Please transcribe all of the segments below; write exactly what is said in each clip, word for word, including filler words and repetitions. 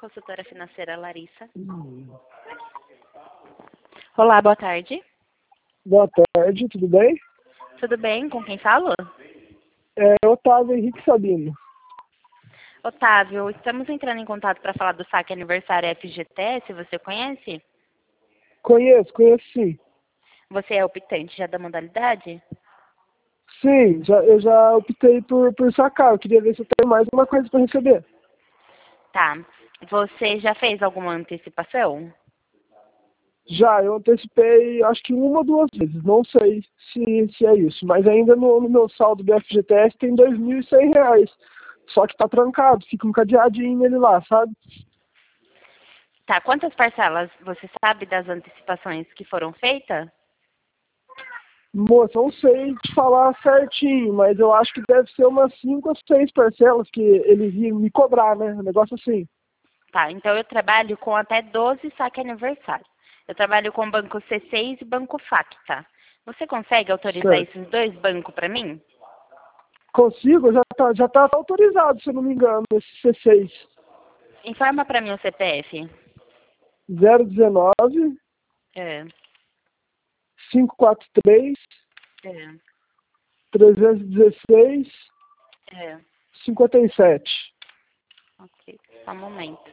consultora financeira Larissa. Hum. Olá, boa tarde. Boa tarde, tudo bem? Tudo bem? Com quem falo? É Otávio Henrique Sabino. Otávio, estamos entrando em contato para falar do saque aniversário F G T S, você conhece? Conheço, conheço sim. Você é optante já da modalidade? Sim, já, eu já optei por, por sacar. Eu queria ver se eu tenho mais uma coisa para receber. Tá. Você já fez alguma antecipação? Já, eu antecipei acho que uma ou duas vezes. Não sei se, se é isso. Mas ainda no, no meu saldo do F G T S tem dois mil e cem reais. Só que tá trancado, fica um cadeadinho nele lá, sabe? Tá. Quantas parcelas você sabe das antecipações que foram feitas? Moça, não sei te falar certinho, mas eu acho que deve ser umas cinco ou seis parcelas que ele ia me cobrar, né? Um negócio assim. Tá. Então eu trabalho com até doze saque aniversário. Eu trabalho com banco C seis e banco Facta. Você consegue autorizar Certo. esses dois bancos para mim? Consigo, já tá, já tá autorizado, se eu não me engano, esse C seis. Informa para mim o C P F. zero um nove, É. cinco quatro três, É. três um seis, É. cinquenta e sete. Ok. Só um momento.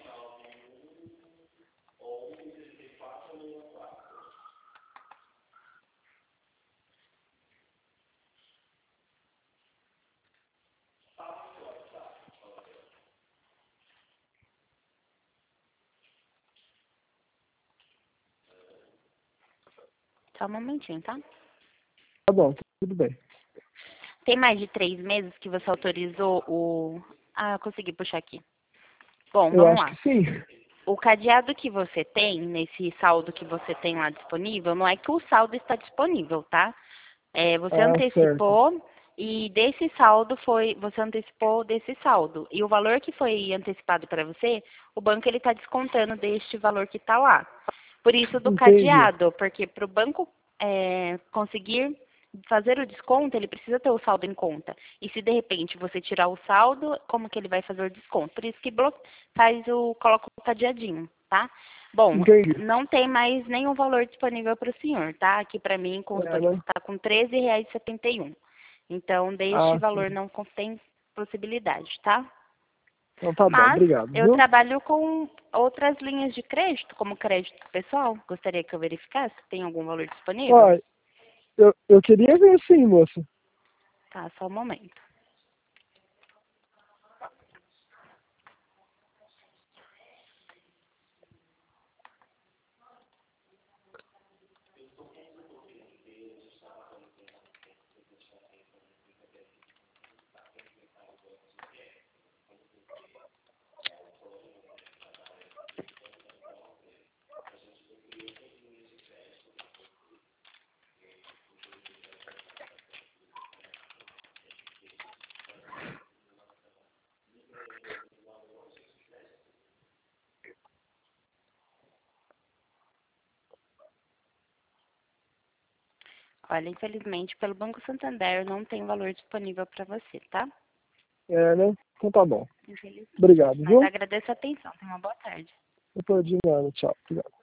Só um momentinho, tá? Tá bom, tudo bem. Tem mais de três meses que você autorizou o... Ah, eu consegui puxar aqui. Bom, Eu vamos acho que lá. sim. O cadeado que você tem, nesse saldo que você tem lá disponível, não é que o saldo está disponível, tá? É, você Ah, certo. antecipou e desse saldo foi... Você antecipou desse saldo. E o valor que foi antecipado para você, o banco ele está descontando deste valor que está lá. Por isso do Entendi. cadeado, porque para o banco é, conseguir fazer o desconto, ele precisa ter o saldo em conta. E se de repente você tirar o saldo, como que ele vai fazer o desconto? Por isso que blo- faz o, coloca o cadeadinho, tá? Bom, Entendi. não tem mais nenhum valor disponível para o senhor, tá? Aqui para mim constou É, que você né? está com treze reais e setenta e um. Então, deste Ah, valor sim. não tem possibilidade, tá? Então tá bom, Mas obrigado, eu viu? trabalho com outras linhas de crédito, como crédito pessoal. Gostaria que eu verificasse. Tem algum valor disponível? Ó, eu, eu queria ver sim, moça. Tá, só um momento. Olha, infelizmente, pelo Banco Santander não tem valor disponível para você, tá? É, né? Então tá bom. Infelizmente. Obrigado, Mas viu? agradeço a atenção. Tenha uma boa tarde. Eu tô de nada, tchau. Obrigado.